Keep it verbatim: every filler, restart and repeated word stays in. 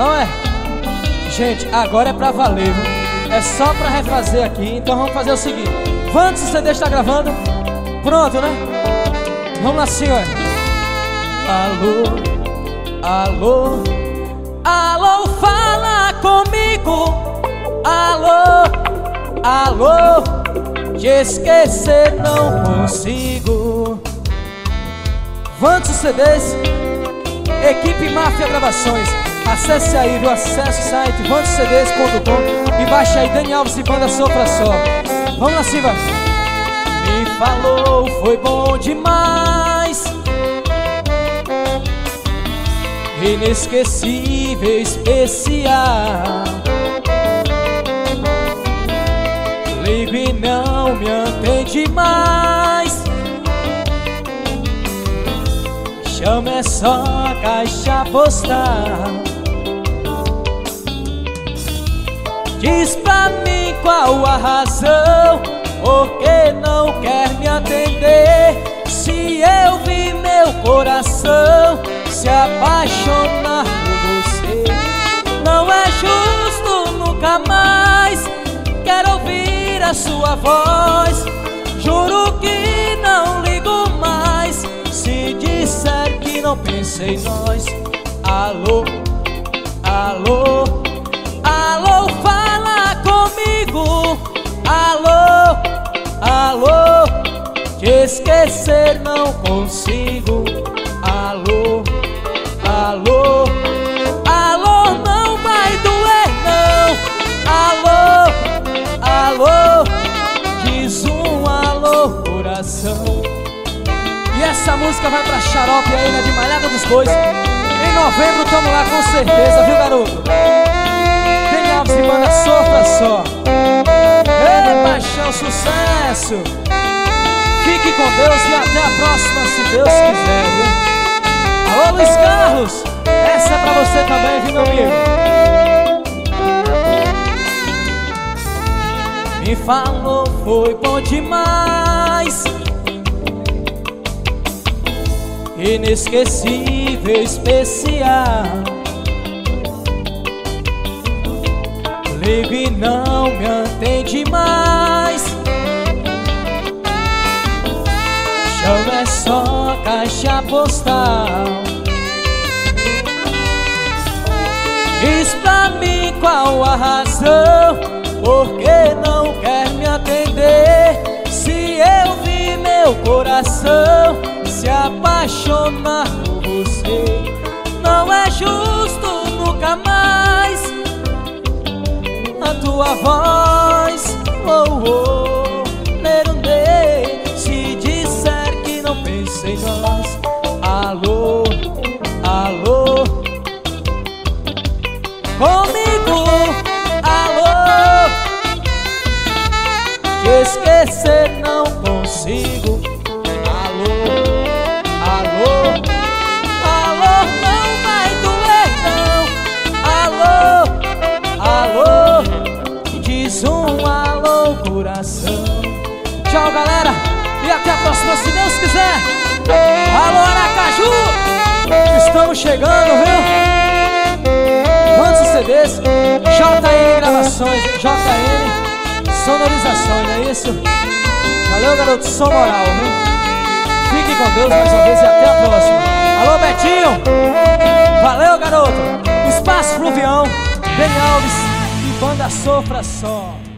Não é? Gente, agora é pra valer, viu? É só pra refazer aqui. Então vamos fazer o seguinte: Vantes, o C D está gravando? Pronto, né? Vamos lá, senhor. Alô, alô, alô, fala comigo. Alô, alô, te esquecer não consigo. Vantes, o C Ds, equipe Máfia Gravações. Acesse aí, viu? Acesse o site vantes c d s ponto com e baixe aí Dani Alves e Banda Sopra Só. Vamos lá, Silva. Me falou, foi bom demais, inesquecível, especial. Ligo e não me atende mais. Chama é só caixa postal. Diz pra mim qual a razão, por que não quer me atender? Se eu vi meu coração se apaixonar por você, não é justo nunca mais. Quero ouvir a sua voz, juro que não ligo mais. Se disser que não pensei em nós. Alô, alô, alô, fala comigo. Alô, alô, te esquecer não consigo. Alô, alô, alô, não vai doer não. Alô, alô, diz um alô, coração. E essa música vai pra Xarope aí, né, de Malhada dos Bois. Em novembro tamo lá com certeza, viu, garoto? Dani Alves e Banda Sopra Só. Ei, paixão, sucesso. Fique com Deus e até a próxima, se Deus quiser, viu? Alô, Luiz Carlos, essa é pra você também, viu, meu amigo? Me falou, foi bom demais, inesquecível, especial. Ligo e não me atende mais. Chama é só caixa postal. Diz pra mim qual a razão, por que não quer me atender? Se eu vi meu coração se apaixonar por você, não é justo nunca mais. A tua voz, oh, oh, lerundei. Se disser que não pensei em nós. Alô, alô, comigo. Alô, te esquecer não consigo. Um alô, coração. Tchau, galera, e até a próxima, se Deus quiser. Alô, Aracaju, estamos chegando, viu? Quantos C Ds? J N Gravações, J N Sonorizações, não é isso? Valeu, garoto, som moral, viu? Fique com Deus mais uma vez e até a próxima. Alô, Betinho, valeu, garoto. Espaço Fluvião, Dani Alves e Banda Sopra Só.